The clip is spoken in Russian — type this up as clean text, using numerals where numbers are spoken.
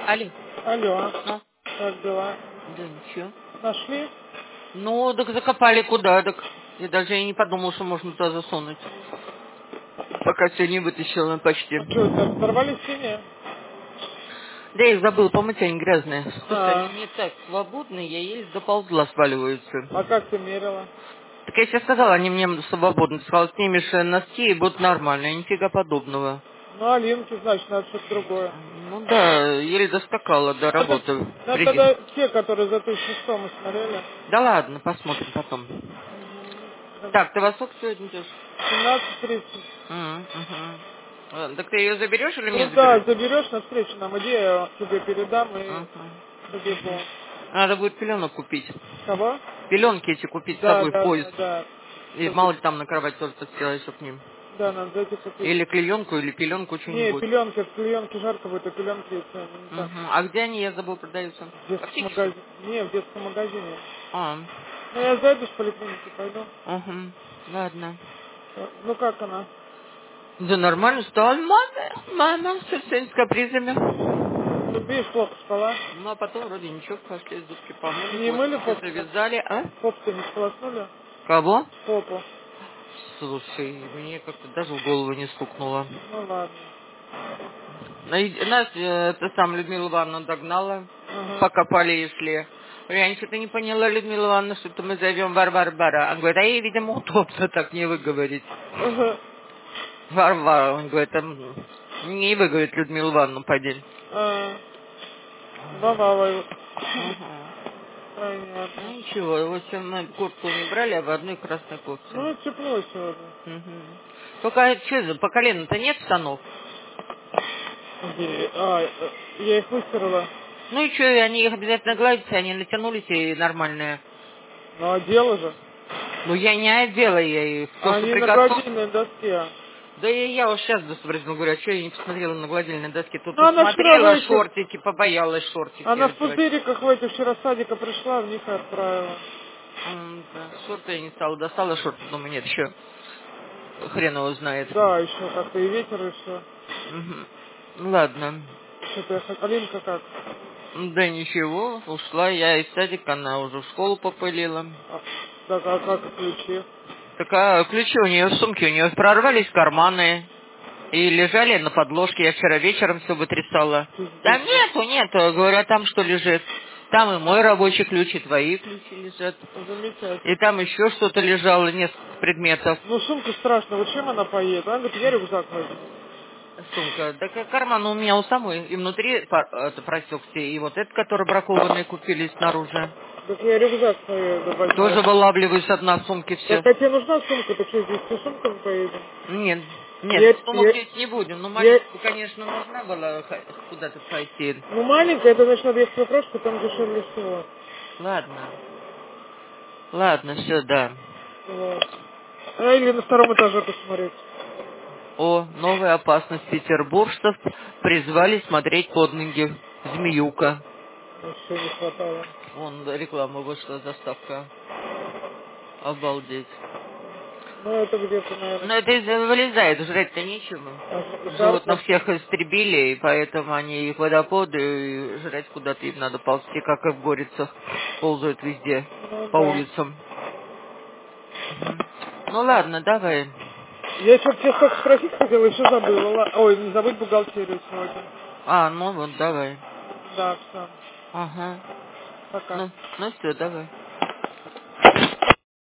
Алло. Алло, Ну, как дела? да ничего. Нашли? Ну, так закопали куда, так. Я даже и не подумал, что можно туда засунуть. Пока все не вытащила почти. А что, это взорвались синие? Да я их забыл помыть, они грязные. Слушай, А, они не так свободные, я еле доползла, сваливаются. а как ты мерила? Так я тебе сказала, они мне свободны. Ты сказала, снимешь носки и будут нормально, нифига подобного. Ну, Алинки, значит, надо что-то другое. Ну да, еле доскакала до Это, работы. это тогда те, которые за 1100 мы смотрели. Да ладно, посмотрим потом. Так, ты во сколько сегодня идешь? 17:30. Так ты ее заберешь или мне Ну да, забирать? заберешь на встречу нам, иди, я тебе передам и забегу. Надо будет пеленок купить. Кого? Пеленки эти купить с Да, собой в да, поезд. да, да. И мало ли там на кровать тоже подстилаешь к ним. Да, надо зайти купить. Или клеенку, или пеленку, Не, что-нибудь. пеленки, в пеленке жарко будет, а пеленки не так. А где они, я забыл, продаются? В В детском аптеке, что ли? магазине. Не, в детском магазине. А, Ну, я зайду в поликлинику, пойду. ладно. Ну, как она? Да нормально, стала мама, совсем с капризами. Ну, видишь, плохо спала. Ну, а потом вроде ничего, пошли, зубки помыли, Не мыли хвостики попу? завязали, а? Попу не сполоснули? Кого? Попу. Слушай, мне как-то даже в голову не стукнуло. Ну, ладно. Нас, это сам Людмила Ивановна догнала, Ага. пока поле шли. Я что-то не поняла, Людмила Ивановна, что-то мы зовем Варвара. Она говорит, а ей, видимо, удобно так не выговорить. Ага. Варвара, он говорит, не выговорит Людмила Ивановна, поди. А, Вавава его. Угу. Ну Понятно. ничего, его все мы куртку не брали, а в одной красной кофте. Ну, тепло сегодня. Угу. Только что, по колену-то нет штанов? Где? А, я их выстирала. Ну и что, они их обязательно гладятся, они натянулись и нормальные. Ну, одела же. Ну я не одела я их, то, А что они на приготовила. гладильной доске. Да и я вот сейчас дособразно говорю, а что я не посмотрела на гладильной доске? Тут Ну, она вчера в посмотрела этих... шортики, побоялась шортики Она в одевать. пузыриках в этих вчера с садика пришла, в них и отправила. Да, шорты я не стала, достала шорты, думаю, нет, еще хрен его знает. Да, еще как-то и ветер, и все. Мгм. Ладно. Что-то я Алинка как? Да ничего, ушла я из садика, она уже в школу попылила. А, так, а как и ключи? Так а ключи у нее в сумке, у нее прорвались карманы и лежали на подложке. Я вчера вечером все вытрясала. Да Пиздец. нету, говорю, а там что лежит? Там и мой рабочий ключ, и твои ключи лежат. И Замечательно. там еще что-то лежало, несколько предметов. Ну, сумка страшно, вот чем она поедет? Она говорит, я рюкзак возьму. Сумка. Так карман у меня у самой. И внутри это просекся. И вот этот, который бракованный купили снаружи. Так я рюкзак свою возьму. Тоже вылавливаюсь от нас сумки все. Так, а тебе нужна сумка? Так что, здесь все сумками поедем? Нет, нет, Я, сумок я, здесь не будем. Ну, я, маленькую, конечно, нужна была куда-то пойти. ну, маленькая, это значит, надо ехать в Петровску, там дешевле всего. Ладно. Ладно, все, да. Вот. А или на втором этаже посмотреть. О, новая опасность. Петербуржцев призвали смотреть под ноги. Змеюка. Еще не хватало. Вон реклама вышла, заставка. Обалдеть. Ну, это где-то, наверное, Но это вылезает, жрать-то нечего. Животных жарко. всех истребили, и поэтому они их водоподы, и жрать куда-то им надо ползти, как и в Горицах. Ползают везде, Ну, по да. улицам. Ну ладно, давай. Я что-то тебе столько спросить хотела, еще забыла. Ой, не забудь бухгалтерию сегодня. Ну вот, давай. Да, все. Ага. Пока. Ну все, давай.